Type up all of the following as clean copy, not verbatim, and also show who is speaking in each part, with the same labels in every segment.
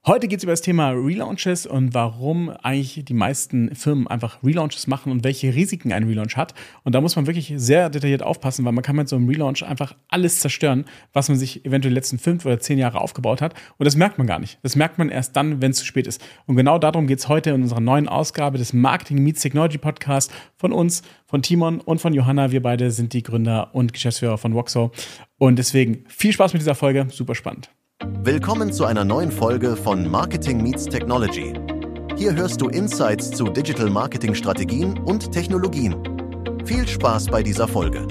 Speaker 1: Heute geht es über das Thema Relaunches und warum eigentlich die meisten Firmen einfach Relaunches machen und welche Risiken ein Relaunch hat. Und da muss man wirklich sehr detailliert aufpassen, weil man kann mit so einem Relaunch einfach alles zerstören, was man sich eventuell die letzten 5 oder 10 Jahre aufgebaut hat. Und das merkt man gar nicht. Das merkt man erst dann, wenn es zu spät ist. Und genau darum geht es heute in unserer neuen Ausgabe des Marketing Meets Technology Podcast von uns, von Timon und von Johanna. Wir beide sind die Gründer und Geschäftsführer von Voxo. Und deswegen viel Spaß mit dieser Folge. Super spannend.
Speaker 2: Willkommen zu einer neuen Folge von Marketing Meets Technology. Hier hörst du Insights zu Digital Marketing Strategien und Technologien. Viel Spaß bei dieser Folge.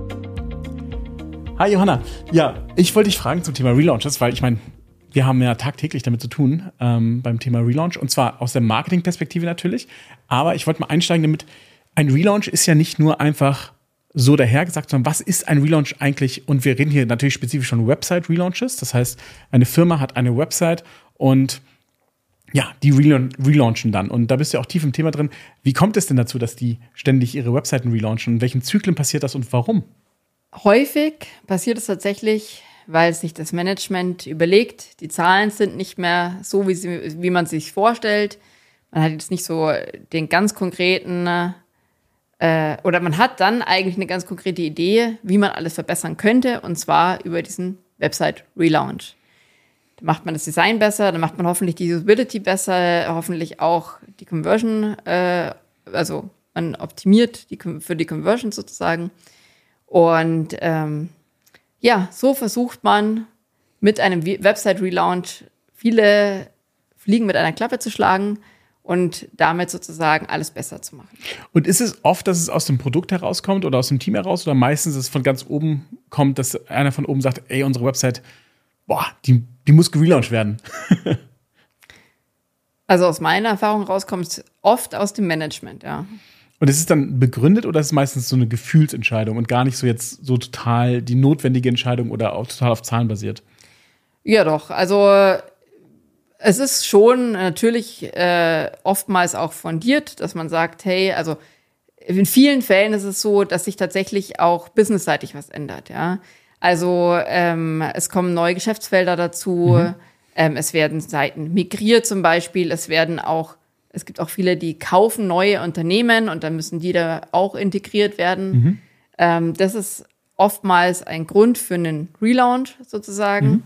Speaker 1: Hi Johanna. Ja, ich wollte dich fragen zum Thema Relaunches, weil ich meine, wir haben ja tagtäglich damit zu tun beim Thema Relaunch und zwar aus der Marketingperspektive natürlich. Aber ich wollte mal einsteigen damit, ein Relaunch ist ja nicht nur einfach so dahergesagt, sondern was ist ein Relaunch eigentlich? Und wir reden hier natürlich spezifisch von Website-Relaunches. Das heißt, eine Firma hat eine Website und ja, die relaunchen dann. Und da bist du ja auch tief im Thema drin. Wie kommt es denn dazu, dass die ständig ihre Webseiten relaunchen? In welchen Zyklen passiert das und warum?
Speaker 3: Häufig passiert es tatsächlich, weil sich das Management überlegt, die Zahlen sind nicht mehr so, wie man sich vorstellt. Man hat jetzt nicht so den ganz konkreten oder man hat dann eigentlich eine ganz konkrete Idee, wie man alles verbessern könnte, und zwar über diesen Website-Relaunch. Da macht man das Design besser, dann macht man hoffentlich die Usability besser, hoffentlich auch die Conversion, also man optimiert für die Conversion sozusagen. Und so versucht man mit einem Website-Relaunch viele Fliegen mit einer Klappe zu schlagen und damit sozusagen alles besser zu machen.
Speaker 1: Und ist es oft, dass es aus dem Produkt herauskommt oder aus dem Team heraus oder meistens, dass es von ganz oben kommt, dass einer von oben sagt, ey, unsere Website, die muss gelauncht werden?
Speaker 3: Also aus meiner Erfahrung raus kommt es oft aus dem Management, ja.
Speaker 1: Und ist es dann begründet oder ist es meistens so eine Gefühlsentscheidung und gar nicht so jetzt so total die notwendige Entscheidung oder auch total auf Zahlen basiert?
Speaker 3: Ja doch, also es ist schon natürlich oftmals auch fundiert, dass man sagt, hey, also in vielen Fällen ist es so, dass sich tatsächlich auch businessseitig was ändert, ja. Also es kommen neue Geschäftsfelder dazu, es werden Seiten migriert zum Beispiel, es gibt auch viele, die kaufen neue Unternehmen und dann müssen die da auch integriert werden. Das ist oftmals ein Grund für einen Relaunch sozusagen.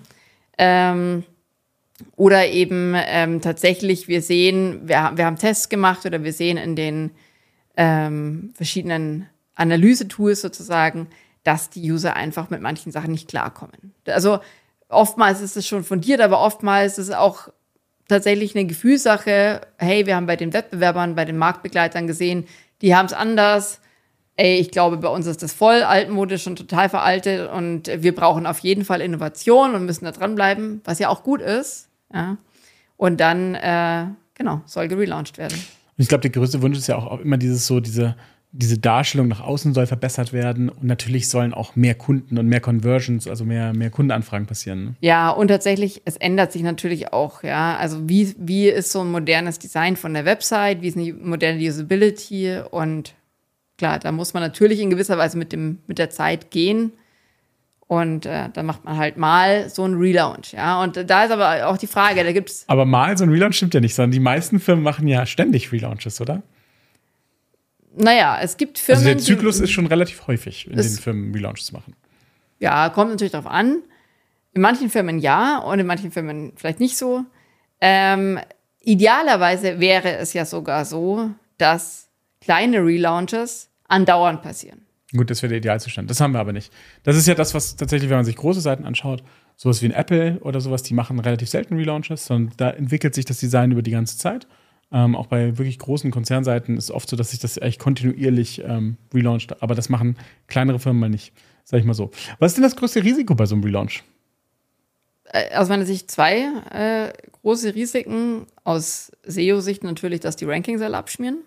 Speaker 3: Oder eben tatsächlich, wir haben Tests gemacht oder wir sehen in den verschiedenen Analyse-Tools sozusagen, dass die User einfach mit manchen Sachen nicht klarkommen. Also oftmals ist es schon fundiert, aber oftmals ist es auch tatsächlich eine Gefühlssache. Hey, wir haben bei den Wettbewerbern, bei den Marktbegleitern gesehen, die haben es anders. Ey, ich glaube, bei uns ist das voll altmodisch und total veraltet und wir brauchen auf jeden Fall Innovation und müssen da dranbleiben, was ja auch gut ist. Ja. Und dann, soll gelauncht werden.
Speaker 1: Und ich glaube, der größte Wunsch ist ja auch immer diese Darstellung nach außen soll verbessert werden und natürlich sollen auch mehr Kunden und mehr Conversions, also mehr Kundenanfragen passieren. Ne?
Speaker 3: Ja, und tatsächlich, es ändert sich natürlich auch, ja. Also wie ist so ein modernes Design von der Website, wie ist eine moderne Usability und klar, da muss man natürlich in gewisser Weise mit der Zeit gehen. Und dann macht man halt mal so einen Relaunch, ja. Und da ist aber auch die Frage, da gibt's.
Speaker 1: Aber mal so ein Relaunch stimmt ja nicht, sondern die meisten Firmen machen ja ständig Relaunches, oder?
Speaker 3: Naja, es gibt Firmen.
Speaker 1: Also der Zyklus ist schon relativ häufig, in den Firmen Relaunches machen.
Speaker 3: Ja, kommt natürlich darauf an. In manchen Firmen ja und in manchen Firmen vielleicht nicht so. Idealerweise wäre es ja sogar so, dass kleine Relaunches andauernd passieren.
Speaker 1: Gut, das wäre der Idealzustand. Das haben wir aber nicht. Das ist ja das, was tatsächlich, wenn man sich große Seiten anschaut, sowas wie ein Apple oder sowas, die machen relativ selten Relaunches, sondern da entwickelt sich das Design über die ganze Zeit. Auch bei wirklich großen Konzernseiten ist es oft so, dass sich das echt kontinuierlich relauncht. Aber das machen kleinere Firmen mal nicht, sag ich mal so. Was ist denn das größte Risiko bei so einem Relaunch?
Speaker 3: Aus meiner Sicht 2 große Risiken. Aus SEO-Sicht natürlich, dass die Rankings alle abschmieren.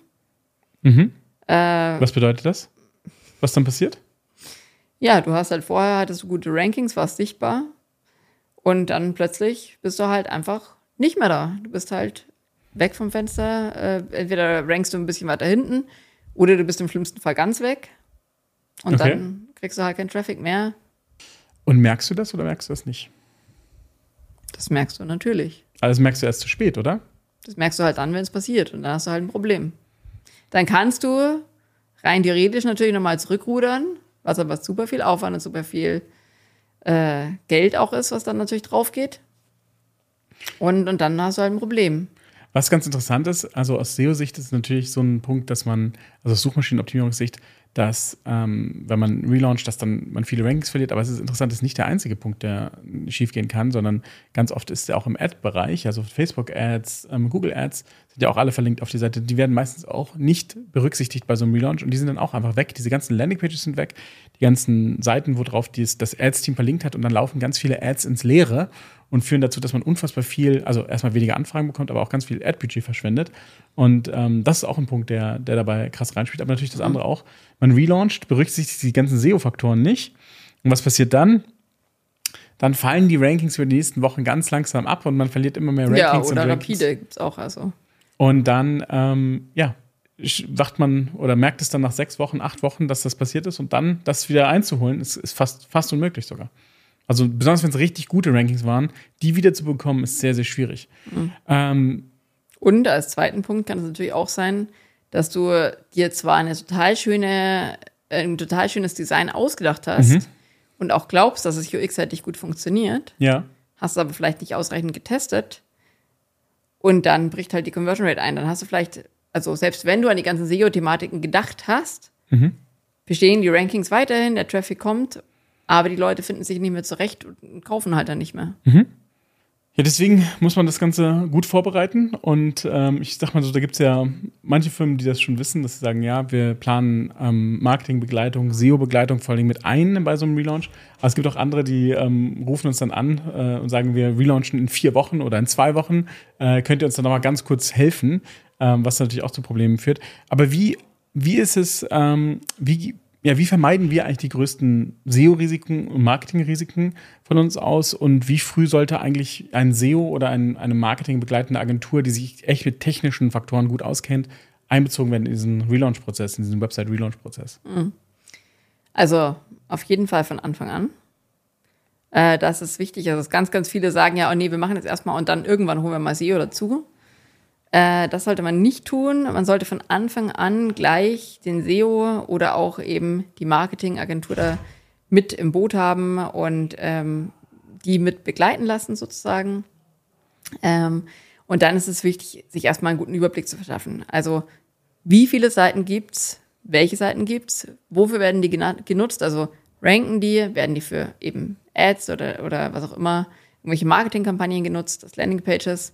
Speaker 1: Was bedeutet das? Was dann passiert?
Speaker 3: Ja, du hast halt hattest du gute Rankings, warst sichtbar und dann plötzlich bist du halt einfach nicht mehr da. Du bist halt weg vom Fenster. Entweder rankst du ein bisschen weiter hinten oder du bist im schlimmsten Fall ganz weg und dann kriegst du halt keinen Traffic mehr.
Speaker 1: Und merkst du das oder merkst du das nicht?
Speaker 3: Das merkst du natürlich.
Speaker 1: Aber das merkst du erst zu spät, oder?
Speaker 3: Das merkst du halt dann, wenn es passiert. Und dann hast du halt ein Problem. Dann kannst du rein theoretisch natürlich nochmal zurückrudern, was aber super viel Aufwand und super viel Geld auch ist, was dann natürlich drauf geht. Und dann hast du halt ein Problem.
Speaker 1: Was ganz interessant ist, also aus SEO-Sicht ist natürlich so ein Punkt, dass man, also aus Suchmaschinenoptimierungssicht, dass, wenn man relauncht, dass dann man viele Rankings verliert. Aber es ist interessant, das ist nicht der einzige Punkt, der schiefgehen kann, sondern ganz oft ist er auch im Ad-Bereich, also Facebook-Ads, Google-Ads, sind ja auch alle verlinkt auf die Seite. Die werden meistens auch nicht berücksichtigt bei so einem Relaunch und die sind dann auch einfach weg. Diese ganzen Landingpages sind weg, die ganzen Seiten, worauf das Ads-Team verlinkt hat und dann laufen ganz viele Ads ins Leere und führen dazu, dass man unfassbar viel, also erstmal weniger Anfragen bekommt, aber auch ganz viel Ad-Budget verschwendet. Und das ist auch ein Punkt, der dabei krass reinspielt. Aber natürlich das andere auch. Man relauncht, berücksichtigt die ganzen SEO-Faktoren nicht. Und was passiert dann? Dann fallen die Rankings für die nächsten Wochen ganz langsam ab und man verliert immer mehr Rankings.
Speaker 3: Ja, oder rapide gibt es auch. Also.
Speaker 1: Und dann, wacht man oder merkt es dann nach 6 Wochen, 8 Wochen, dass das passiert ist. Und dann das wieder einzuholen, ist fast unmöglich sogar. Also besonders wenn es richtig gute Rankings waren, die wieder zu bekommen, ist sehr, sehr schwierig.
Speaker 3: Mhm. Und als zweiten Punkt kann es natürlich auch sein, dass du dir zwar ein total schönes Design ausgedacht hast und auch glaubst, dass es UX-seitig gut funktioniert, hast aber vielleicht nicht ausreichend getestet und dann bricht halt die Conversion Rate ein. Dann hast du vielleicht, also selbst wenn du an die ganzen SEO-Thematiken gedacht hast, bestehen die Rankings weiterhin, der Traffic kommt, aber die Leute finden sich nicht mehr zurecht und kaufen halt dann nicht mehr.
Speaker 1: Ja, deswegen muss man das Ganze gut vorbereiten und ich sag mal so, da gibt es ja manche Firmen, die das schon wissen, dass sie sagen, ja, wir planen Marketingbegleitung, SEO-Begleitung vor allem mit ein bei so einem Relaunch. Aber es gibt auch andere, die rufen uns dann an und sagen, wir relaunchen in 4 Wochen oder in 2 Wochen. Könnt ihr uns dann nochmal ganz kurz helfen, was natürlich auch zu Problemen führt. Aber wie ist es, wie vermeiden wir eigentlich die größten SEO-Risiken und Marketing-Risiken von uns aus? Und wie früh sollte eigentlich ein SEO oder eine marketingbegleitende Agentur, die sich echt mit technischen Faktoren gut auskennt, einbezogen werden in diesen Relaunch-Prozess, in diesen Website-Relaunch-Prozess?
Speaker 3: Also auf jeden Fall von Anfang an. Das ist wichtig. Also ganz, ganz viele sagen ja, oh nee, wir machen jetzt erstmal und dann irgendwann holen wir mal SEO dazu. Das sollte man nicht tun. Man sollte von Anfang an gleich den SEO oder auch eben die Marketingagentur da mit im Boot haben und die mit begleiten lassen sozusagen. Und dann ist es wichtig, sich erstmal einen guten Überblick zu verschaffen. Also wie viele Seiten gibt's? Welche Seiten gibt's? Wofür werden die genutzt? Also ranken die? Werden die für eben Ads oder was auch immer, irgendwelche Marketingkampagnen genutzt, das Landingpages?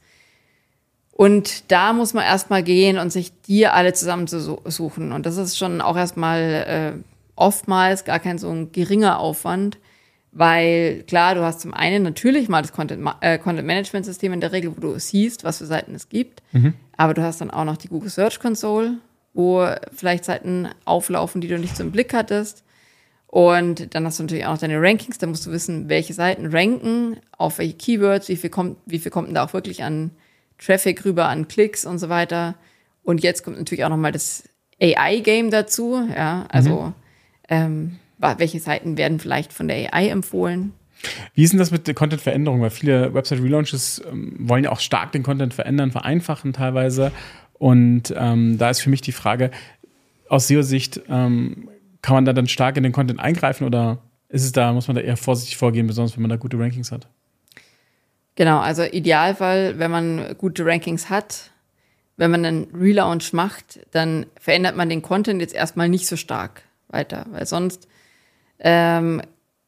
Speaker 3: Und da muss man erstmal gehen und sich die alle zusammen zu suchen. Und das ist schon auch erstmal oftmals gar kein so ein geringer Aufwand, weil klar, du hast zum einen natürlich mal das Content-Management-System in der Regel, wo du siehst, was für Seiten es gibt. Aber du hast dann auch noch die Google Search Console, wo vielleicht Seiten auflaufen, die du nicht so im Blick hattest. Und dann hast du natürlich auch noch deine Rankings. Da musst du wissen, welche Seiten ranken, auf welche Keywords, wie viel kommt denn da auch wirklich an Traffic rüber, an Klicks und so weiter. Und jetzt kommt natürlich auch nochmal das AI-Game dazu. Ja, also welche Seiten werden vielleicht von der AI empfohlen?
Speaker 1: Wie ist denn das mit der Content-Veränderung? Weil viele Website-Relaunches wollen ja auch stark den Content verändern, vereinfachen teilweise. Und da ist für mich die Frage, aus SEO-Sicht, kann man da dann stark in den Content eingreifen oder muss man da eher vorsichtig vorgehen, besonders wenn man da gute Rankings hat?
Speaker 3: Genau, also Idealfall, wenn man gute Rankings hat, wenn man einen Relaunch macht, dann verändert man den Content jetzt erstmal nicht so stark weiter, weil sonst kann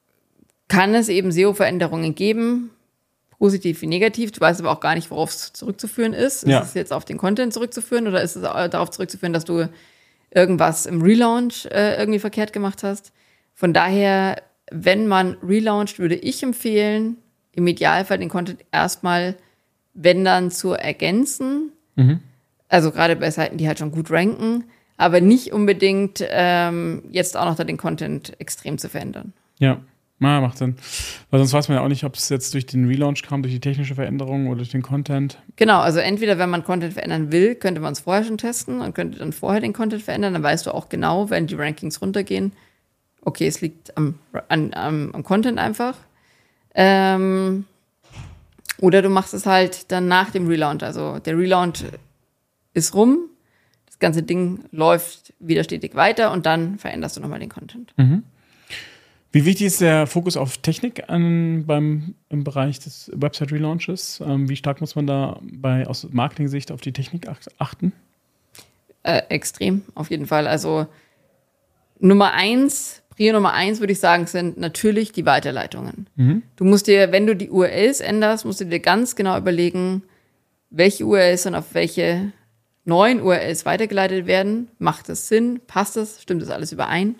Speaker 3: es eben SEO-Veränderungen geben, positiv wie negativ. Du weißt aber auch gar nicht, worauf es zurückzuführen ist. Ja. Ist es jetzt auf den Content zurückzuführen oder ist es darauf zurückzuführen, dass du irgendwas im Relaunch irgendwie verkehrt gemacht hast? Von daher, wenn man relauncht, würde ich empfehlen, im Idealfall den Content erstmal, wenn dann, zu ergänzen. Also gerade bei Seiten, die halt schon gut ranken, aber nicht unbedingt jetzt auch noch da den Content extrem zu verändern.
Speaker 1: Ja, macht Sinn. Weil sonst weiß man ja auch nicht, ob es jetzt durch den Relaunch kam, durch die technische Veränderung oder durch den Content.
Speaker 3: Genau, also entweder, wenn man Content verändern will, könnte man es vorher schon testen und könnte dann vorher den Content verändern. Dann weißt du auch genau, wenn die Rankings runtergehen, okay, es liegt am Content einfach. Oder du machst es halt dann nach dem Relaunch. Also der Relaunch ist rum, das ganze Ding läuft wieder stetig weiter und dann veränderst du nochmal den Content.
Speaker 1: Wie wichtig ist der Fokus auf Technik im Bereich des Website-Relaunches? Wie stark muss man da aus Marketing-Sicht auf die Technik achten?
Speaker 3: Extrem, auf jeden Fall. Also Prio Nummer 1 würde ich sagen, sind natürlich die Weiterleitungen. Du musst dir, wenn du die URLs änderst, musst du dir ganz genau überlegen, welche URLs und auf welche neuen URLs weitergeleitet werden. Macht das Sinn? Passt das? Stimmt das alles überein?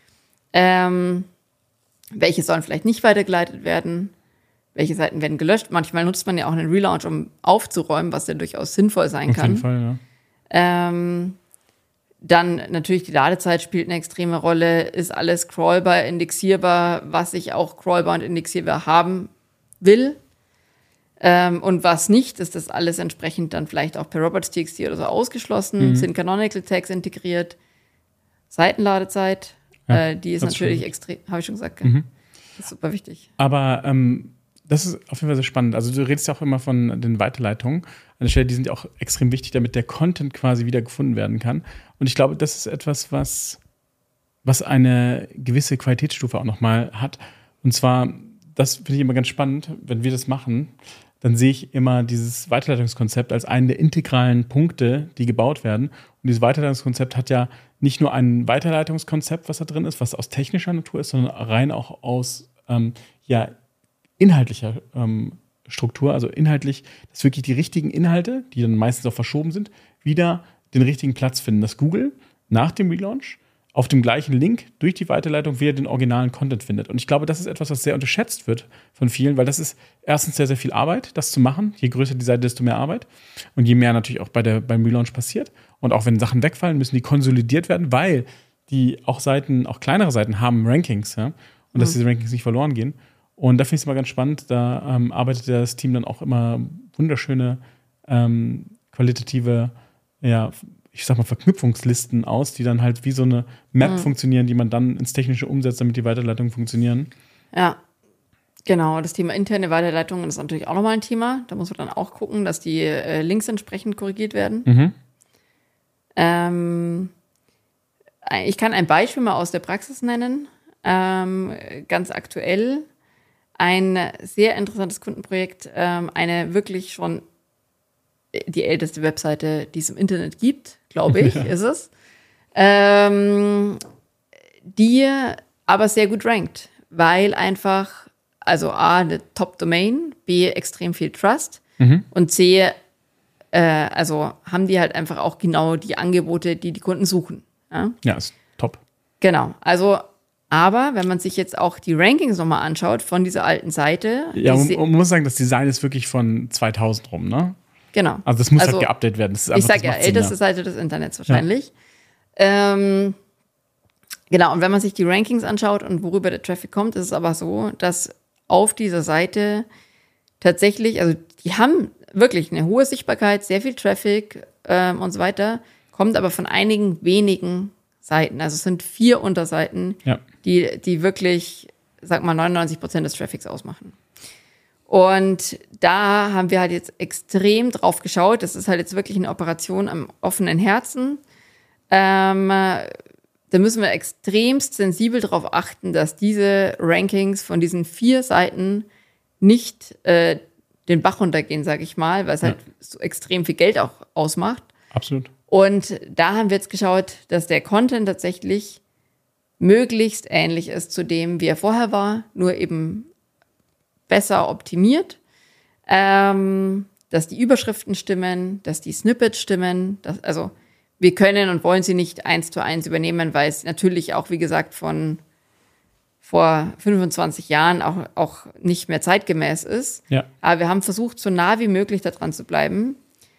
Speaker 3: Welche sollen vielleicht nicht weitergeleitet werden? Welche Seiten werden gelöscht? Manchmal nutzt man ja auch einen Relaunch, um aufzuräumen, was ja durchaus sinnvoll sein kann.
Speaker 1: Auf jeden Fall, ja.
Speaker 3: Dann natürlich die Ladezeit spielt eine extreme Rolle. Ist alles crawlbar, indexierbar, was ich auch crawlbar und indexierbar haben will. Und was nicht, ist das alles entsprechend dann vielleicht auch per robots.txt oder so ausgeschlossen. Sind Canonical Tags integriert. Seitenladezeit, die ist natürlich extrem, habe ich schon gesagt. Das ist super wichtig.
Speaker 1: Aber das ist auf jeden Fall sehr spannend. Also du redest ja auch immer von den Weiterleitungen. An der Stelle, die sind ja auch extrem wichtig, damit der Content quasi wieder gefunden werden kann. Und ich glaube, das ist etwas, was eine gewisse Qualitätsstufe auch nochmal hat. Und zwar, das finde ich immer ganz spannend, wenn wir das machen, dann sehe ich immer dieses Weiterleitungskonzept als einen der integralen Punkte, die gebaut werden. Und dieses Weiterleitungskonzept hat ja nicht nur ein Weiterleitungskonzept, was da drin ist, was aus technischer Natur ist, sondern rein auch aus inhaltlicher Struktur, also inhaltlich, dass wirklich die richtigen Inhalte, die dann meistens auch verschoben sind, wieder den richtigen Platz finden. Dass Google nach dem Relaunch auf dem gleichen Link durch die Weiterleitung wieder den originalen Content findet. Und ich glaube, das ist etwas, was sehr unterschätzt wird von vielen, weil das ist erstens sehr, sehr viel Arbeit, das zu machen. Je größer die Seite, desto mehr Arbeit. Und je mehr natürlich auch beim Relaunch passiert. Und auch wenn Sachen wegfallen, müssen die konsolidiert werden, weil die auch kleinere Seiten haben Rankings, ja? Und dass diese Rankings nicht verloren gehen. Und da finde ich es immer ganz spannend, da arbeitet das Team dann auch immer wunderschöne, qualitative, ich sag mal, Verknüpfungslisten aus, die dann halt wie so eine Map funktionieren, die man dann ins Technische umsetzt, damit die Weiterleitungen funktionieren.
Speaker 3: Ja, genau. Das Thema interne Weiterleitungen ist natürlich auch nochmal ein Thema. Da muss man dann auch gucken, dass die Links entsprechend korrigiert werden. Ich kann ein Beispiel mal aus der Praxis nennen. Ganz aktuell ein sehr interessantes Kundenprojekt, eine wirklich schon die älteste Webseite, die es im Internet gibt, glaube ich, ist es. Die aber sehr gut rankt, weil einfach, also A, eine Top-Domain, B, extrem viel Trust und C, also haben die halt einfach auch genau die Angebote, die Kunden suchen.
Speaker 1: Ja, ist top.
Speaker 3: Genau, also aber wenn man sich jetzt auch die Rankings nochmal anschaut von dieser alten Seite.
Speaker 1: Ja, man muss sagen, das Design ist wirklich von 2000 rum, ne?
Speaker 3: Genau.
Speaker 1: Also das muss halt geupdatet werden. Das ist einfach,
Speaker 3: ich sage ja, älteste Seite des Internets wahrscheinlich. Ja. Genau, und wenn man sich die Rankings anschaut und worüber der Traffic kommt, ist es aber so, dass auf dieser Seite tatsächlich, also die haben wirklich eine hohe Sichtbarkeit, sehr viel Traffic und so weiter, kommt aber von einigen wenigen Seiten. Also es sind 4 Unterseiten, die wirklich, sag mal, 99% des Traffics ausmachen. Und da haben wir halt jetzt extrem drauf geschaut. Das ist halt jetzt wirklich eine Operation am offenen Herzen. Da müssen wir extremst sensibel darauf achten, dass diese Rankings von diesen 4 Seiten nicht den Bach runtergehen, sage ich mal, weil es halt so extrem viel Geld auch ausmacht.
Speaker 1: Absolut.
Speaker 3: Und da haben wir jetzt geschaut, dass der Content tatsächlich möglichst ähnlich ist zu dem, wie er vorher war, nur eben besser optimiert, dass die Überschriften stimmen, dass die Snippets stimmen. Also wir können und wollen sie nicht 1:1 übernehmen, weil es natürlich auch, wie gesagt, von vor 25 Jahren auch nicht mehr zeitgemäß ist.
Speaker 1: Ja.
Speaker 3: Aber wir haben versucht, so nah wie möglich da dran zu bleiben,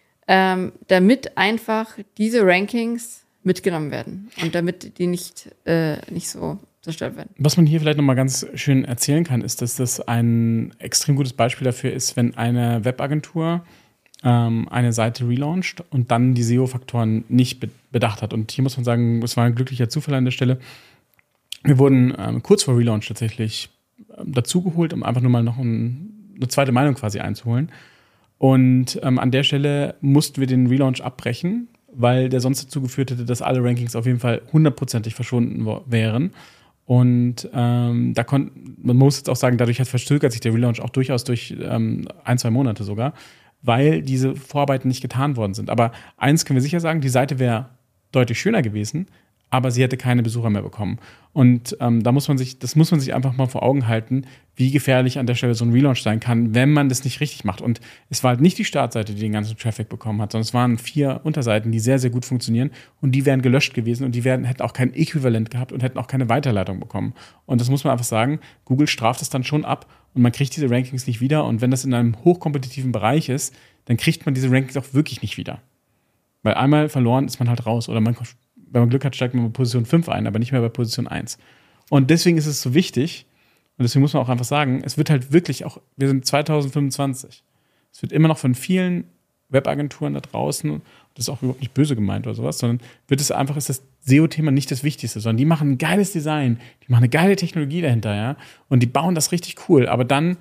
Speaker 3: damit einfach diese Rankings mitgenommen werden und damit die nicht so zerstört werden.
Speaker 1: Was man hier vielleicht nochmal ganz schön erzählen kann, ist, dass das ein extrem gutes Beispiel dafür ist, wenn eine Webagentur eine Seite relauncht und dann die SEO-Faktoren nicht bedacht hat. Und hier muss man sagen, es war ein glücklicher Zufall an der Stelle. Wir wurden kurz vor Relaunch tatsächlich dazugeholt, um einfach nur mal noch einen eine zweite Meinung quasi einzuholen. Und an der Stelle mussten wir den Relaunch abbrechen, weil der sonst dazu geführt hätte, dass alle Rankings auf jeden Fall 100%ig verschwunden wären. Und man muss jetzt auch sagen, dadurch verzögert sich der Relaunch auch durchaus durch 1-2 Monate sogar, weil diese Vorarbeiten nicht getan worden sind. Aber eins können wir sicher sagen, die Seite wäre deutlich schöner gewesen, aber sie hätte keine Besucher mehr bekommen. Und das muss man sich einfach mal vor Augen halten, wie gefährlich an der Stelle so ein Relaunch sein kann, wenn man das nicht richtig macht. Und es war halt nicht die Startseite, die den ganzen Traffic bekommen hat, sondern es waren 4 Unterseiten, die sehr, sehr gut funktionieren und die wären gelöscht gewesen und die hätten auch kein Äquivalent gehabt und hätten auch keine Weiterleitung bekommen. Und das muss man einfach sagen, Google straft es dann schon ab und man kriegt diese Rankings nicht wieder. Und wenn das in einem hochkompetitiven Bereich ist, dann kriegt man diese Rankings auch wirklich nicht wieder. Weil einmal verloren ist man halt raus oder wenn man Glück hat, steigt man bei Position 5 ein, aber nicht mehr bei Position 1. Und deswegen ist es so wichtig, und deswegen muss man auch einfach sagen, es wird halt wirklich auch, wir sind 2025, es wird immer noch von vielen Webagenturen da draußen, und das ist auch überhaupt nicht böse gemeint oder sowas, sondern ist das SEO-Thema nicht das Wichtigste, sondern die machen ein geiles Design, die machen eine geile Technologie dahinter, ja, und die bauen das richtig cool, aber dann,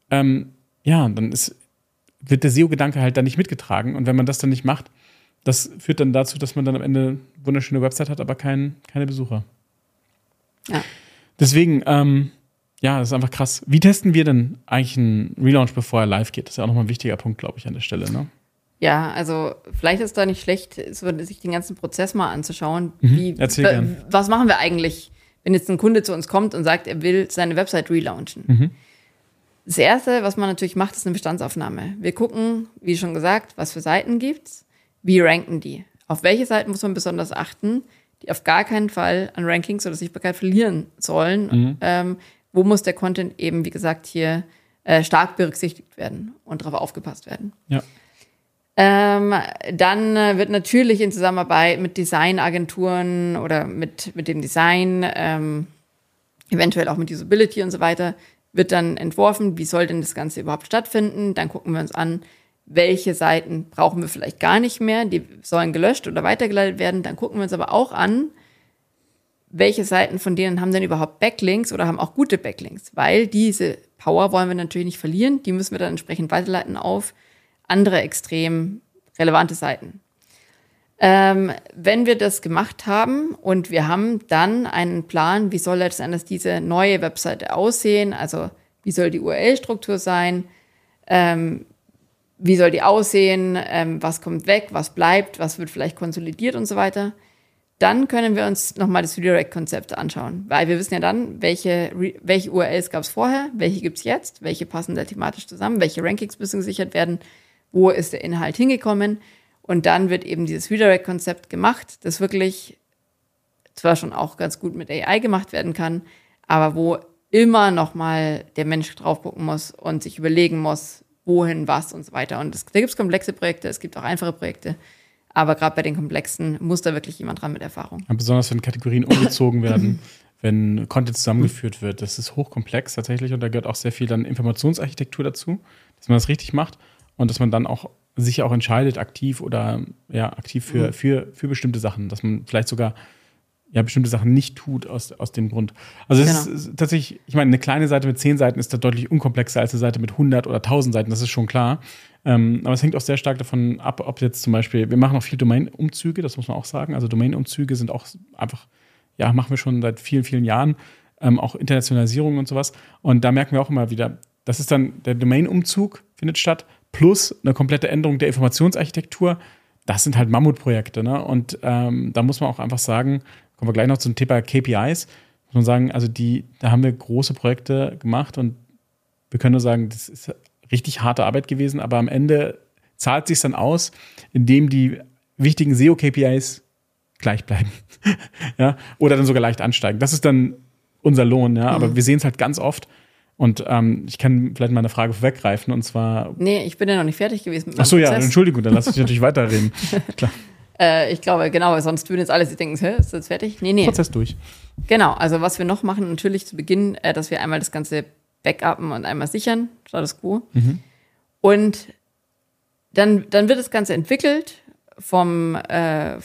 Speaker 1: wird der SEO-Gedanke halt dann nicht mitgetragen und wenn man das dann nicht macht, das führt dann dazu, dass man dann am Ende eine wunderschöne Website hat, aber keine Besucher.
Speaker 3: Ja.
Speaker 1: Deswegen, das ist einfach krass. Wie testen wir denn eigentlich einen Relaunch, bevor er live geht? Das ist ja auch nochmal ein wichtiger Punkt, glaube ich, an der Stelle, ne?
Speaker 3: Ja, also vielleicht ist da nicht schlecht, sich den ganzen Prozess mal anzuschauen.
Speaker 1: Erzähl gern.
Speaker 3: Was machen wir eigentlich, wenn jetzt ein Kunde zu uns kommt und sagt, er will seine Website relaunchen? Das Erste, was man natürlich macht, ist eine Bestandsaufnahme. Wir gucken, wie schon gesagt, was für Seiten gibt's. Wie ranken die? Auf welche Seiten muss man besonders achten, die auf gar keinen Fall an Rankings oder Sichtbarkeit verlieren sollen? Wo muss der Content eben, wie gesagt, hier stark berücksichtigt werden und darauf aufgepasst werden?
Speaker 1: Ja.
Speaker 3: Dann wird natürlich in Zusammenarbeit mit Designagenturen oder mit dem Design, eventuell auch mit Usability und so weiter, wird dann entworfen, wie soll denn das Ganze überhaupt stattfinden? Dann gucken wir uns an, welche Seiten brauchen wir vielleicht gar nicht mehr, die sollen gelöscht oder weitergeleitet werden. Dann gucken wir uns aber auch an, welche Seiten von denen haben denn überhaupt Backlinks oder haben auch gute Backlinks, weil diese Power wollen wir natürlich nicht verlieren, die müssen wir dann entsprechend weiterleiten auf andere extrem relevante Seiten. Wenn wir das gemacht haben und wir haben dann einen Plan, wie soll letztendlich diese neue Webseite aussehen, also wie soll die URL-Struktur sein, wie soll die aussehen, was kommt weg, was bleibt, was wird vielleicht konsolidiert und so weiter. Dann können wir uns nochmal das Redirect-Konzept anschauen, weil wir wissen ja dann, welche URLs gab es vorher, welche gibt es jetzt, welche passen da thematisch zusammen, welche Rankings müssen gesichert werden, wo ist der Inhalt hingekommen und dann wird eben dieses Redirect-Konzept gemacht, das wirklich zwar schon auch ganz gut mit AI gemacht werden kann, aber wo immer nochmal der Mensch drauf gucken muss und sich überlegen muss, wohin, was und so weiter. Und da gibt es komplexe Projekte, es gibt auch einfache Projekte. Aber gerade bei den komplexen muss da wirklich jemand dran mit Erfahrung.
Speaker 1: Ja, besonders wenn Kategorien umgezogen werden, wenn Content zusammengeführt wird. Das ist hochkomplex tatsächlich und da gehört auch sehr viel dann Informationsarchitektur dazu, dass man das richtig macht und dass man dann auch sich auch entscheidet, aktiv oder aktiv für bestimmte Sachen, dass man vielleicht sogar bestimmte Sachen nicht tut aus dem Grund. Also es ist tatsächlich, ich meine, eine kleine Seite mit 10 Seiten ist da deutlich unkomplexer als eine Seite mit 100 oder 1000 Seiten, das ist schon klar. Aber es hängt auch sehr stark davon ab, ob jetzt zum Beispiel, wir machen auch viel Domain-Umzüge, das muss man auch sagen. Also Domain-Umzüge sind auch einfach, machen wir schon seit vielen, vielen Jahren, auch Internationalisierung und sowas. Und da merken wir auch immer wieder, das ist dann, der Domain-Umzug findet statt, plus eine komplette Änderung der Informationsarchitektur. Das sind halt Mammutprojekte, ne? Und da muss man auch einfach sagen, kommen wir gleich noch zum Thema KPIs, muss man sagen, also da haben wir große Projekte gemacht und wir können nur sagen, das ist richtig harte Arbeit gewesen, aber am Ende zahlt sich dann aus, indem die wichtigen SEO-KPIs gleich bleiben. Ja? Oder dann sogar leicht ansteigen. Das ist dann unser Lohn, ja, aber wir sehen es halt ganz oft. Und ich kann vielleicht mal eine Frage vorweggreifen, und zwar.
Speaker 3: Nee, ich bin ja noch nicht fertig gewesen mit meinem
Speaker 1: Achso, ja,
Speaker 3: Prozess.
Speaker 1: Entschuldigung, dann lass ich natürlich weiterreden. Klar.
Speaker 3: Ich glaube, genau, weil sonst würden jetzt alle sich denken, ist das fertig? Nee.
Speaker 1: Prozess durch.
Speaker 3: Genau, also was wir noch machen, natürlich zu Beginn, dass wir einmal das Ganze backuppen und einmal sichern, Status Quo. Und dann wird das Ganze entwickelt von der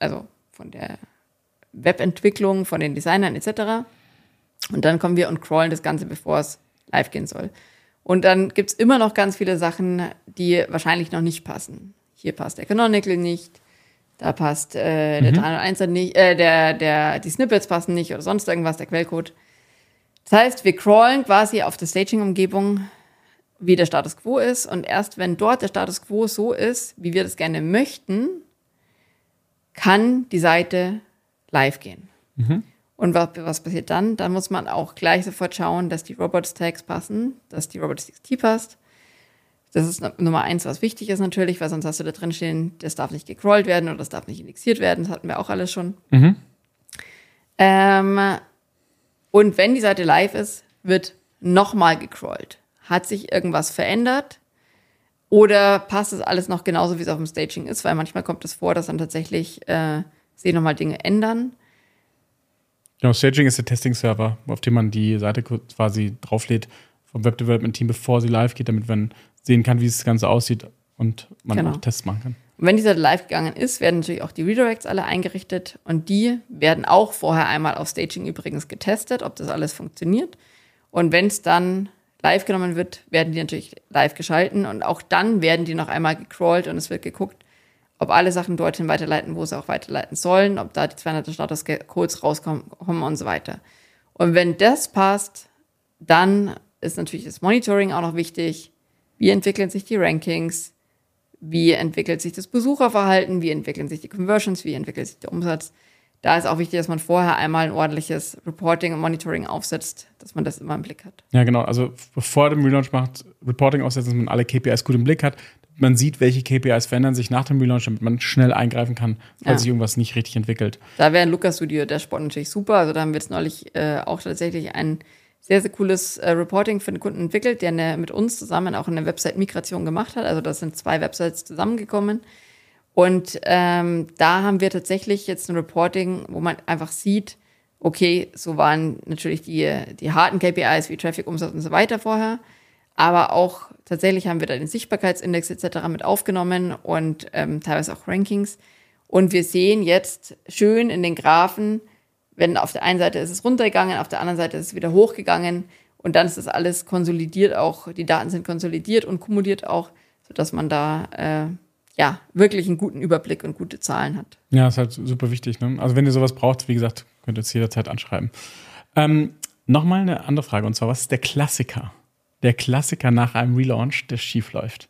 Speaker 3: Webentwicklung, von den Designern etc. Und dann kommen wir und crawlen das Ganze, bevor es live gehen soll. Und dann gibt es immer noch ganz viele Sachen, die wahrscheinlich noch nicht passen. Hier passt der Canonical nicht, da passt der 301er nicht, die Snippets passen nicht oder sonst irgendwas, der Quellcode. Das heißt, wir crawlen quasi auf der Staging-Umgebung, wie der Status Quo ist. Und erst wenn dort der Status Quo so ist, wie wir das gerne möchten, kann die Seite live gehen. Und was passiert dann? Dann muss man auch gleich sofort schauen, dass die Robots-Tags passen, dass die Robots.txt passt. Das ist Nummer 1, was wichtig ist natürlich, weil sonst hast du da drin stehen, das darf nicht gecrawlt werden oder das darf nicht indexiert werden. Das hatten wir auch alles schon. Und wenn die Seite live ist, wird nochmal gecrawlt. Hat sich irgendwas verändert? Oder passt das alles noch genauso, wie es auf dem Staging ist? Weil manchmal kommt es vor, dass dann tatsächlich sich nochmal Dinge ändern.
Speaker 1: Genau, Staging ist der Testing-Server, auf dem man die Seite quasi drauflädt vom Web-Development-Team, bevor sie live geht, damit man sehen kann, wie das Ganze aussieht und man auch Tests machen kann.
Speaker 3: Und wenn die Seite live gegangen ist, werden natürlich auch die Redirects alle eingerichtet und die werden auch vorher einmal auf Staging übrigens getestet, ob das alles funktioniert. Und wenn es dann live genommen wird, werden die natürlich live geschalten und auch dann werden die noch einmal gecrawlt und es wird geguckt, ob alle Sachen dorthin weiterleiten, wo sie auch weiterleiten sollen, ob da die 200 Status-Codes rauskommen und so weiter. Und wenn das passt, dann ist natürlich das Monitoring auch noch wichtig. Wie entwickeln sich die Rankings? Wie entwickelt sich das Besucherverhalten? Wie entwickeln sich die Conversions? Wie entwickelt sich der Umsatz? Da ist auch wichtig, dass man vorher einmal ein ordentliches Reporting und Monitoring aufsetzt, dass man das immer im Blick hat.
Speaker 1: Ja, genau. Also bevor dem Relaunch macht, Reporting aufsetzen, dass man alle KPIs gut im Blick hat. Man sieht, welche KPIs verändern sich nach dem Relaunch, damit man schnell eingreifen kann, falls sich irgendwas nicht richtig entwickelt.
Speaker 3: Da wäre ein Looker Studio Dashboard natürlich super. Also da haben wir jetzt neulich auch tatsächlich ein sehr, sehr cooles Reporting für den Kunden entwickelt, der mit uns zusammen auch eine Website-Migration gemacht hat. Also da sind 2 Websites zusammengekommen. Und da haben wir tatsächlich jetzt ein Reporting, wo man einfach sieht, okay, so waren natürlich die harten KPIs wie Traffic, Umsatz und so weiter vorher. Aber auch tatsächlich haben wir da den Sichtbarkeitsindex etc. mit aufgenommen und teilweise auch Rankings. Und wir sehen jetzt schön in den Graphen, wenn auf der einen Seite ist es runtergegangen, auf der anderen Seite ist es wieder hochgegangen und dann ist das alles konsolidiert auch, die Daten sind konsolidiert und kumuliert auch, sodass man da wirklich einen guten Überblick und gute Zahlen hat.
Speaker 1: Ja, ist halt super wichtig. Ne? Also wenn ihr sowas braucht, wie gesagt, könnt ihr es jederzeit anschreiben. Nochmal eine andere Frage und zwar, was ist der Klassiker? Der Klassiker nach einem Relaunch, der schief läuft?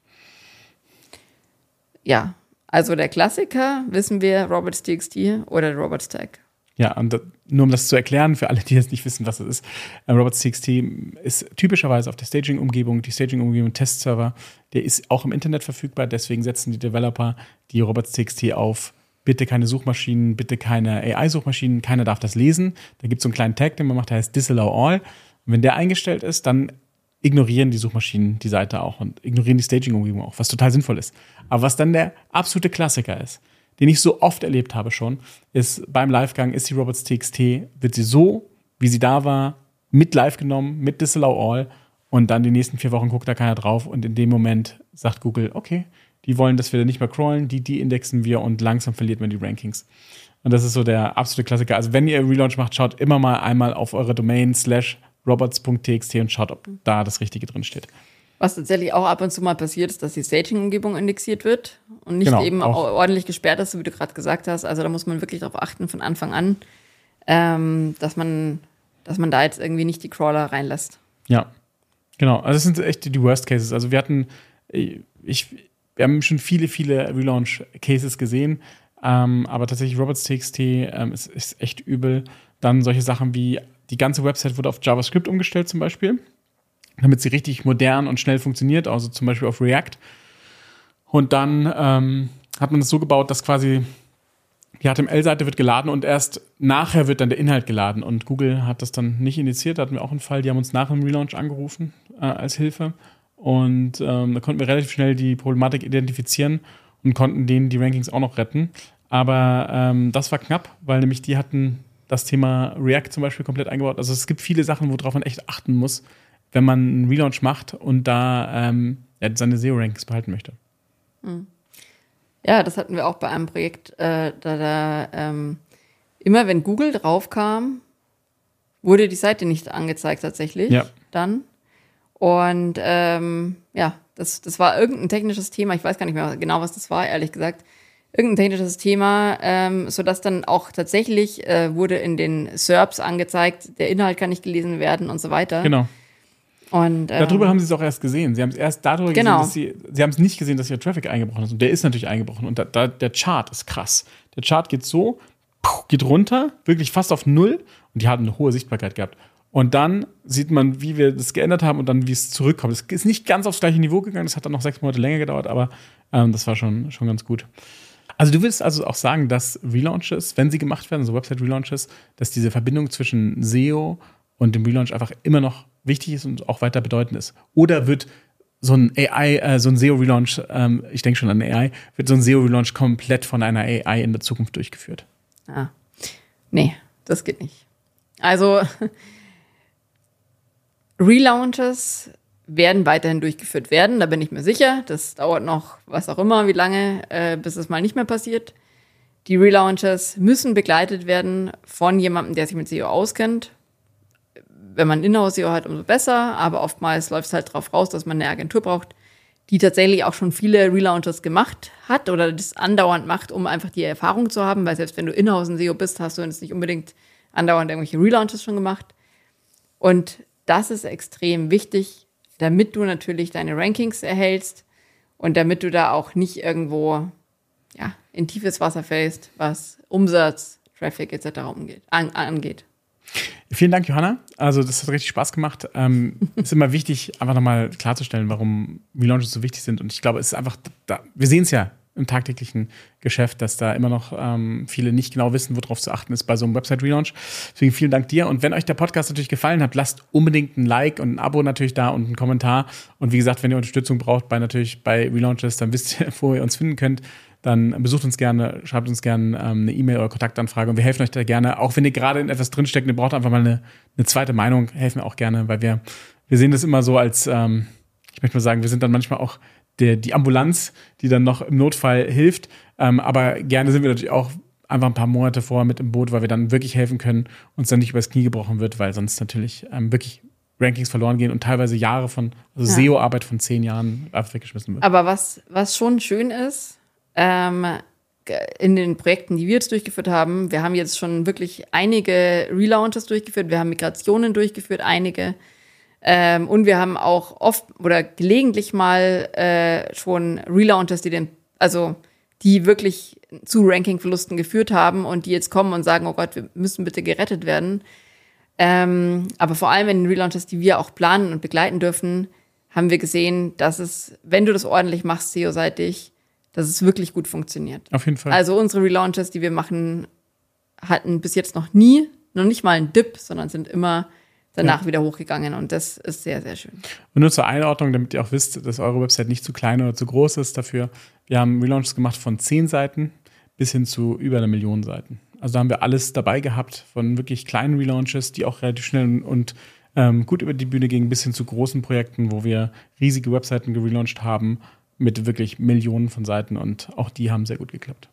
Speaker 3: Ja, also der Klassiker, wissen wir, Robots.txt oder Robots.tag.
Speaker 1: Ja, und nur um das zu erklären, für alle, die jetzt nicht wissen, was es ist, Robots.txt ist typischerweise auf der Staging-Umgebung, die Staging-Umgebung Testserver, der ist auch im Internet verfügbar, deswegen setzen die Developer die Robots.txt auf, bitte keine Suchmaschinen, bitte keine AI-Suchmaschinen, keiner darf das lesen. Da gibt es so einen kleinen Tag, den man macht, der heißt Disallow All. Und wenn der eingestellt ist, dann ignorieren die Suchmaschinen die Seite auch und ignorieren die Staging-Umgebung auch, was total sinnvoll ist. Aber was dann der absolute Klassiker ist, den ich so oft erlebt habe schon, ist beim Livegang ist die Robots.txt, wird sie so, wie sie da war, mit live genommen, mit Disallow All und dann die nächsten 4 Wochen guckt da keiner drauf und in dem Moment sagt Google, okay, die wollen, dass wir da nicht mehr crawlen, die indexen wir und langsam verliert man die Rankings. Und das ist so der absolute Klassiker. Also wenn ihr Relaunch macht, schaut immer mal einmal auf eure Domain /robots.txt und schaut, ob da das Richtige drin steht.
Speaker 3: Was tatsächlich auch ab und zu mal passiert, ist, dass die Staging-Umgebung indexiert wird und nicht eben auch ordentlich gesperrt ist, so wie du gerade gesagt hast. Also da muss man wirklich darauf achten von Anfang an, dass man da jetzt irgendwie nicht die Crawler reinlässt.
Speaker 1: Ja, genau. Also das sind echt die Worst Cases. Also wir haben schon viele Relaunch-Cases gesehen, aber tatsächlich Robots.txt ist echt übel. Dann solche Sachen wie die ganze Website wurde auf JavaScript umgestellt zum Beispiel, damit sie richtig modern und schnell funktioniert, also zum Beispiel auf React. Und dann hat man es so gebaut, dass quasi die HTML-Seite wird geladen und erst nachher wird dann der Inhalt geladen. Und Google hat das dann nicht initiiert. Da hatten wir auch einen Fall, die haben uns nach dem Relaunch angerufen als Hilfe. Und da konnten wir relativ schnell die Problematik identifizieren und konnten denen die Rankings auch noch retten. Aber das war knapp, weil nämlich die hatten das Thema React zum Beispiel komplett eingebaut. Also es gibt viele Sachen, worauf man echt achten muss, wenn man einen Relaunch macht und da seine SEO-Rankings behalten möchte.
Speaker 3: Ja, das hatten wir auch bei einem Projekt, immer wenn Google drauf kam, wurde die Seite nicht angezeigt tatsächlich dann. Und das war irgendein technisches Thema. Ich weiß gar nicht mehr genau, was das war, ehrlich gesagt. Irgendein technisches Thema, sodass dann auch tatsächlich wurde in den SERPs angezeigt, der Inhalt kann nicht gelesen werden und so weiter.
Speaker 1: Genau.
Speaker 3: Und,
Speaker 1: darüber haben sie es auch erst gesehen. Sie haben es erst darüber
Speaker 3: genau.
Speaker 1: gesehen, dass sie haben es nicht gesehen, dass ihr Traffic eingebrochen ist. Und der ist natürlich eingebrochen. Und der Chart ist krass. Der Chart geht so, geht runter, wirklich fast auf 0. Und die haben eine hohe Sichtbarkeit gehabt. Und dann sieht man, wie wir das geändert haben und dann, wie es zurückkommt. Es ist nicht ganz aufs gleiche Niveau gegangen. Das hat dann noch 6 Monate länger gedauert, aber das war schon ganz gut. Also du willst also auch sagen, dass Relaunches, wenn sie gemacht werden, so Website-Relaunches, dass diese Verbindung zwischen SEO und dem Relaunch einfach immer noch wichtig ist und auch weiter bedeutend ist. Oder wird so ein so ein SEO-Relaunch, ich denke schon an AI, wird so ein SEO-Relaunch komplett von einer AI in der Zukunft durchgeführt?
Speaker 3: Nee, das geht nicht. Also Relaunches werden weiterhin durchgeführt werden, da bin ich mir sicher. Das dauert noch, was auch immer, wie lange, bis es mal nicht mehr passiert. Die Relaunches müssen begleitet werden von jemandem, der sich mit SEO auskennt. Wenn man Inhouse-SEO hat, umso besser, aber oftmals läuft es halt drauf raus, dass man eine Agentur braucht, die tatsächlich auch schon viele Relaunches gemacht hat oder das andauernd macht, um einfach die Erfahrung zu haben, weil selbst wenn du Inhouse in SEO bist, hast du jetzt nicht unbedingt andauernd irgendwelche Relaunches schon gemacht. Und das ist extrem wichtig, damit du natürlich deine Rankings erhältst und damit du da auch nicht irgendwo in tiefes Wasser fällst, was Umsatz, Traffic etc. angeht.
Speaker 1: Vielen Dank, Johanna. Also das hat richtig Spaß gemacht. Ist immer wichtig, einfach nochmal klarzustellen, warum Relaunches so wichtig sind. Und ich glaube, es ist einfach, wir sehen es ja im tagtäglichen Geschäft, dass da immer noch viele nicht genau wissen, worauf zu achten ist bei so einem Website-Relaunch. Deswegen vielen Dank dir. Und wenn euch der Podcast natürlich gefallen hat, lasst unbedingt ein Like und ein Abo natürlich da und einen Kommentar. Und wie gesagt, wenn ihr Unterstützung braucht bei Relaunches, dann wisst ihr, wo ihr uns finden könnt. Dann besucht uns gerne, schreibt uns gerne eine E-Mail oder Kontaktanfrage und wir helfen euch da gerne. Auch wenn ihr gerade in etwas drinsteckt und ihr braucht einfach mal eine zweite Meinung, helfen wir auch gerne, weil wir sehen das immer so als, ich möchte mal sagen, wir sind dann manchmal auch die Ambulanz, die dann noch im Notfall hilft. Aber gerne sind wir natürlich auch einfach ein paar Monate vorher mit im Boot, weil wir dann wirklich helfen können, uns dann nicht übers Knie gebrochen wird, weil sonst natürlich wirklich Rankings verloren gehen und teilweise Jahre SEO-Arbeit von 10 Jahren einfach weggeschmissen wird.
Speaker 3: Aber was schon schön ist, in den Projekten, die wir jetzt durchgeführt haben, wir haben jetzt schon wirklich einige Relaunches durchgeführt, wir haben Migrationen durchgeführt, einige, und wir haben auch oft oder gelegentlich mal schon Relaunches, die wirklich zu Rankingverlusten geführt haben und die jetzt kommen und sagen, oh Gott, wir müssen bitte gerettet werden. Aber vor allem in den Relaunches, die wir auch planen und begleiten dürfen, haben wir gesehen, dass es, wenn du das ordentlich machst, SEO-seitig, dass es wirklich gut funktioniert.
Speaker 1: Auf jeden Fall.
Speaker 3: Also unsere Relaunches, die wir machen, hatten bis jetzt noch nicht mal einen Dip, sondern sind immer danach wieder hochgegangen und das ist sehr, sehr schön.
Speaker 1: Und nur zur Einordnung, damit ihr auch wisst, dass eure Website nicht zu klein oder zu groß ist dafür. Wir haben Relaunches gemacht von 10 Seiten bis hin zu über 1 Million Seiten. Also da haben wir alles dabei gehabt, von wirklich kleinen Relaunches, die auch relativ schnell und gut über die Bühne gingen, bis hin zu großen Projekten, wo wir riesige Webseiten gelauncht haben, mit wirklich Millionen von Seiten und auch die haben sehr gut geklappt.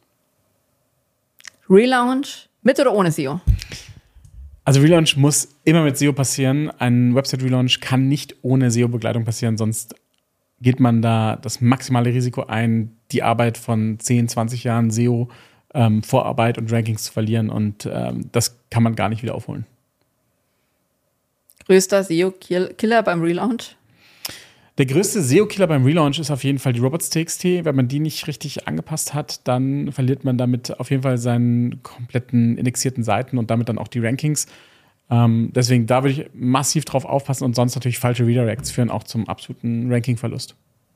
Speaker 3: Relaunch mit oder ohne SEO?
Speaker 1: Also Relaunch muss immer mit SEO passieren. Ein Website-Relaunch kann nicht ohne SEO-Begleitung passieren, sonst geht man da das maximale Risiko ein, die Arbeit von 10, 20 Jahren SEO, Vorarbeit und Rankings zu verlieren und das kann man gar nicht wieder aufholen.
Speaker 3: Größter SEO-Killer beim Relaunch?
Speaker 1: Der größte SEO-Killer beim Relaunch ist auf jeden Fall die Robots.txt. Wenn man die nicht richtig angepasst hat, dann verliert man damit auf jeden Fall seinen kompletten indexierten Seiten und damit dann auch die Rankings. Deswegen, da würde ich massiv drauf aufpassen und sonst natürlich falsche Redirects führen auch zum absoluten Rankingverlust.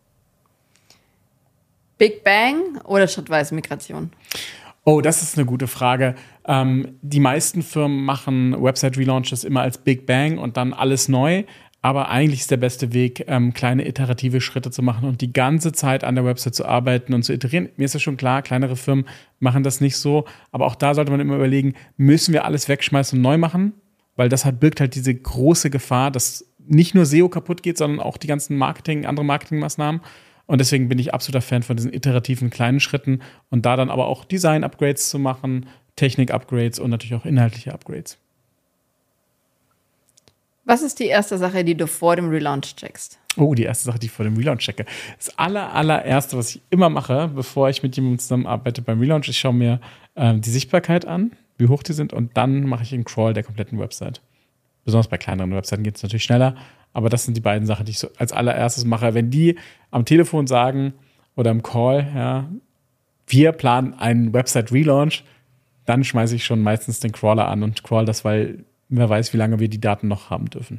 Speaker 3: Big Bang oder schrittweise Migration?
Speaker 1: Oh, das ist eine gute Frage. Die meisten Firmen machen Website-Relaunches immer als Big Bang und dann alles neu. Aber eigentlich ist der beste Weg, kleine iterative Schritte zu machen und die ganze Zeit an der Website zu arbeiten und zu iterieren. Mir ist ja schon klar, kleinere Firmen machen das nicht so. Aber auch da sollte man immer überlegen, müssen wir alles wegschmeißen und neu machen? Weil das birgt halt diese große Gefahr, dass nicht nur SEO kaputt geht, sondern auch die ganzen andere Marketingmaßnahmen. Und deswegen bin ich absoluter Fan von diesen iterativen kleinen Schritten und da dann aber auch Design-Upgrades zu machen, Technik-Upgrades und natürlich auch inhaltliche Upgrades.
Speaker 3: Was ist die erste Sache, die du vor dem Relaunch checkst?
Speaker 1: Oh, die erste Sache, die ich vor dem Relaunch checke. Das allererste, was ich immer mache, bevor ich mit jemandem zusammenarbeite beim Relaunch, ich schaue mir die Sichtbarkeit an, wie hoch die sind, und dann mache ich einen Crawl der kompletten Website. Besonders bei kleineren Webseiten geht es natürlich schneller, aber das sind die beiden Sachen, die ich so als allererstes mache. Wenn die am Telefon sagen oder im Call, ja, wir planen einen Website-Relaunch, dann schmeiße ich schon meistens den Crawler an und crawl das, weil wer weiß, wie lange wir die Daten noch haben dürfen.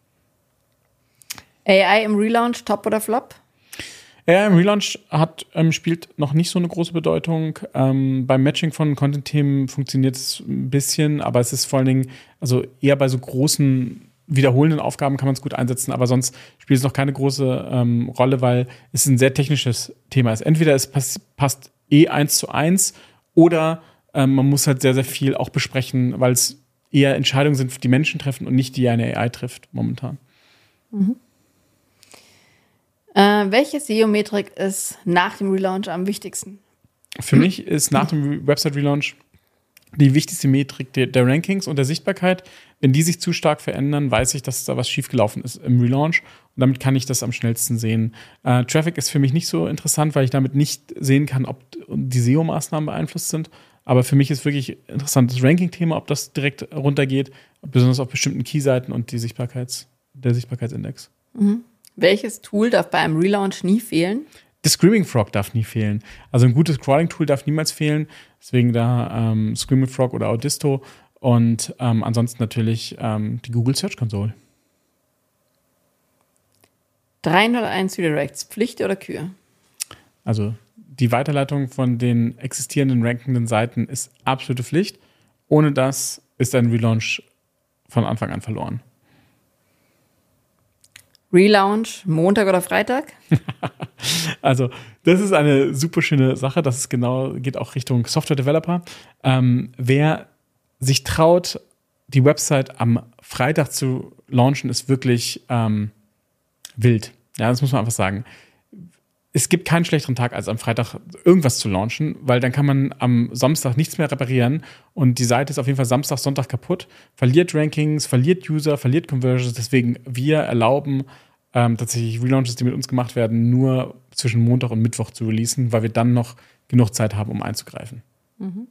Speaker 3: AI im Relaunch, Top oder Flop?
Speaker 1: AI im Relaunch spielt noch nicht so eine große Bedeutung. Beim Matching von Content-Themen funktioniert es ein bisschen, aber es ist vor allen Dingen, also eher bei so großen, wiederholenden Aufgaben kann man es gut einsetzen, aber sonst spielt es noch keine große Rolle, weil es ein sehr technisches Thema ist. Entweder es passt 1:1 oder man muss halt sehr, sehr viel auch besprechen, weil es eher Entscheidungen sind, die Menschen treffen und nicht die eine AI trifft momentan.
Speaker 3: Mhm. Welche SEO-Metrik ist nach dem Relaunch am wichtigsten?
Speaker 1: Für mich ist nach dem Website-Relaunch die wichtigste Metrik der Rankings und der Sichtbarkeit. Wenn die sich zu stark verändern, weiß ich, dass da was schiefgelaufen ist im Relaunch. Und damit kann ich das am schnellsten sehen. Traffic ist für mich nicht so interessant, weil ich damit nicht sehen kann, ob die SEO-Maßnahmen beeinflusst sind. Aber für mich ist wirklich interessant das Ranking-Thema, ob das direkt runtergeht, besonders auf bestimmten Key-Seiten und der Sichtbarkeitsindex.
Speaker 3: Mhm. Welches Tool darf bei einem Relaunch nie fehlen?
Speaker 1: Das Screaming Frog darf nie fehlen. Also ein gutes Crawling-Tool darf niemals fehlen. Deswegen da Screaming Frog oder Audisto. Und ansonsten natürlich die Google Search Console.
Speaker 3: 301 Redirects, Pflicht oder Kür?
Speaker 1: Also die Weiterleitung von den existierenden rankenden Seiten ist absolute Pflicht. Ohne das ist ein Relaunch von Anfang an verloren.
Speaker 3: Relaunch, Montag oder Freitag?
Speaker 1: Also, das ist eine super schöne Sache. Das ist geht auch Richtung Software-Developer. Wer sich traut, die Website am Freitag zu launchen, ist wirklich wild. Ja, das muss man einfach sagen. Es gibt keinen schlechteren Tag, als am Freitag irgendwas zu launchen, weil dann kann man am Samstag nichts mehr reparieren und die Seite ist auf jeden Fall Samstag, Sonntag kaputt, verliert Rankings, verliert User, verliert Conversions. Deswegen, wir erlauben tatsächlich Relaunches, die mit uns gemacht werden, nur zwischen Montag und Mittwoch zu releasen, weil wir dann noch genug Zeit haben, um einzugreifen.
Speaker 3: Mhm.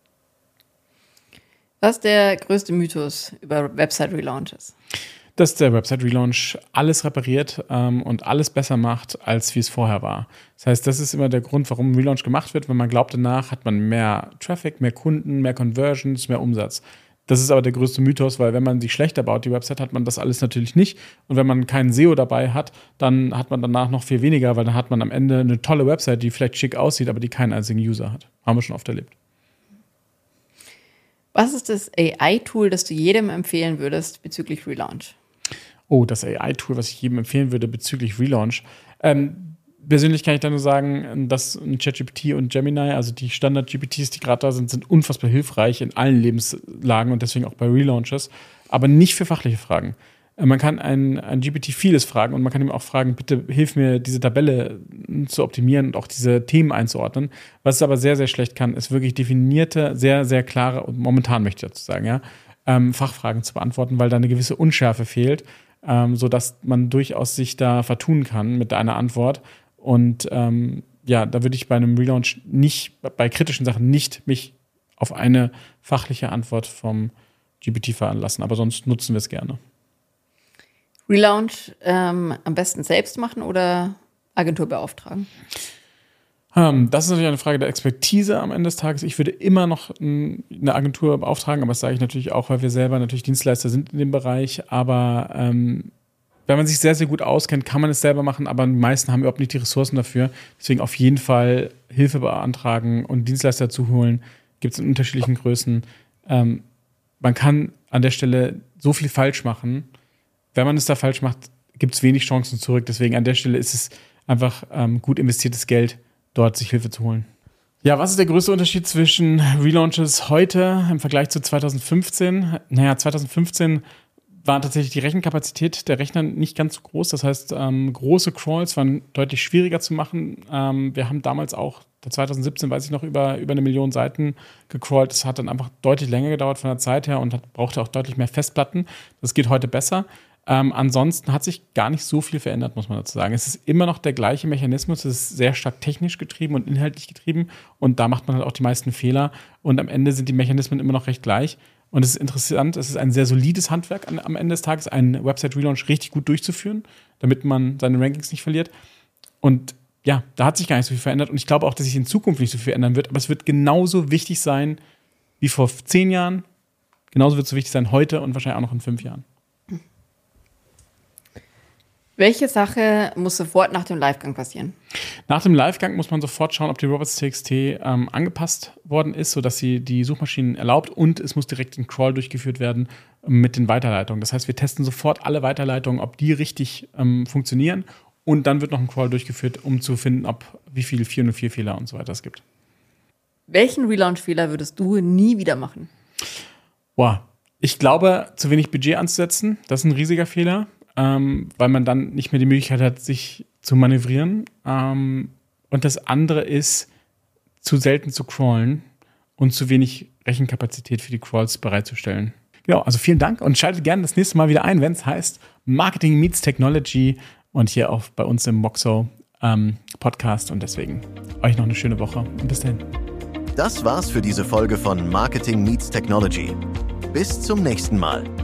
Speaker 3: Was ist der größte Mythos über Website-Relaunches?
Speaker 1: Dass der Website-Relaunch alles repariert und alles besser macht, als wie es vorher war. Das heißt, das ist immer der Grund, warum ein Relaunch gemacht wird. Wenn man glaubt, danach hat man mehr Traffic, mehr Kunden, mehr Conversions, mehr Umsatz. Das ist aber der größte Mythos, weil wenn man sich schlechter baut, die Website, hat man das alles natürlich nicht. Und wenn man keinen SEO dabei hat, dann hat man danach noch viel weniger, weil dann hat man am Ende eine tolle Website, die vielleicht schick aussieht, aber die keinen einzigen User hat. Haben wir schon oft erlebt.
Speaker 3: Was ist das AI-Tool, das du jedem empfehlen würdest bezüglich Relaunch?
Speaker 1: Oh, das AI-Tool, was ich jedem empfehlen würde bezüglich Relaunch. Persönlich kann ich da nur sagen, dass ChatGPT und Gemini, also die Standard-GPTs, die gerade da sind unfassbar hilfreich in allen Lebenslagen und deswegen auch bei Relaunches, aber nicht für fachliche Fragen. Man kann ein GPT vieles fragen und man kann ihm auch fragen, bitte hilf mir, diese Tabelle zu optimieren und auch diese Themen einzuordnen. Was es aber sehr, sehr schlecht kann, ist wirklich definierte, sehr, sehr klare, und momentan möchte ich dazu sagen, ja, Fachfragen zu beantworten, weil da eine gewisse Unschärfe fehlt, sodass man durchaus sich da vertun kann mit einer Antwort. Und ja, da würde ich bei einem Relaunch bei kritischen Sachen nicht mich auf eine fachliche Antwort vom GPT veranlassen, aber sonst nutzen wir es gerne.
Speaker 3: Relaunch am besten selbst machen oder Agentur beauftragen?
Speaker 1: Das ist natürlich eine Frage der Expertise am Ende des Tages. Ich würde immer noch eine Agentur beauftragen, aber das sage ich natürlich auch, weil wir selber natürlich Dienstleister sind in dem Bereich. Aber wenn man sich sehr, sehr gut auskennt, kann man es selber machen, aber die meisten haben überhaupt nicht die Ressourcen dafür. Deswegen auf jeden Fall Hilfe beantragen und Dienstleister zuholen. Gibt es in unterschiedlichen Größen. Man kann an der Stelle so viel falsch machen. Wenn man es da falsch macht, gibt es wenig Chancen zurück. Deswegen an der Stelle ist es einfach gut investiertes Geld, dort sich Hilfe zu holen. Ja, was ist der größte Unterschied zwischen Relaunches heute im Vergleich zu 2015? Naja, 2015 war tatsächlich die Rechenkapazität der Rechner nicht ganz so groß. Das heißt, große Crawls waren deutlich schwieriger zu machen. Wir haben damals auch 2017, weiß ich noch, über 1 Million Seiten gecrawlt. Das hat dann einfach deutlich länger gedauert von der Zeit her und brauchte auch deutlich mehr Festplatten. Das geht heute besser. Ansonsten hat sich gar nicht so viel verändert, muss man dazu sagen. Es ist immer noch der gleiche Mechanismus. Es ist sehr stark technisch getrieben und inhaltlich getrieben. Und da macht man halt auch die meisten Fehler. Und am Ende sind die Mechanismen immer noch recht gleich. Und es ist interessant, es ist ein sehr solides Handwerk am Ende des Tages, einen Website-Relaunch richtig gut durchzuführen, damit man seine Rankings nicht verliert. Und ja, da hat sich gar nicht so viel verändert. Und ich glaube auch, dass sich in Zukunft nicht so viel ändern wird. Aber es wird genauso wichtig sein wie vor 10 Jahren. Genauso wird es so wichtig sein heute und wahrscheinlich auch noch in 5 Jahren.
Speaker 3: Welche Sache muss sofort nach dem Livegang passieren?
Speaker 1: Nach dem Livegang muss man sofort schauen, ob die robots.txt angepasst worden ist, sodass sie die Suchmaschinen erlaubt, und es muss direkt ein Crawl durchgeführt werden mit den Weiterleitungen. Das heißt, wir testen sofort alle Weiterleitungen, ob die richtig funktionieren, und dann wird noch ein Crawl durchgeführt, um zu finden, wie viele 404-Fehler und so weiter es gibt.
Speaker 3: Welchen Relaunch-Fehler würdest du nie wieder machen?
Speaker 1: Boah, ich glaube, zu wenig Budget anzusetzen, das ist ein riesiger Fehler. Weil man dann nicht mehr die Möglichkeit hat, sich zu manövrieren. Und das andere ist, zu selten zu crawlen und zu wenig Rechenkapazität für die Crawls bereitzustellen. Genau, also vielen Dank und schaltet gerne das nächste Mal wieder ein, wenn es heißt Marketing meets Technology, und hier auch bei uns im Moxo Podcast. Und deswegen euch noch eine schöne Woche und bis dahin.
Speaker 2: Das war's für diese Folge von Marketing meets Technology. Bis zum nächsten Mal.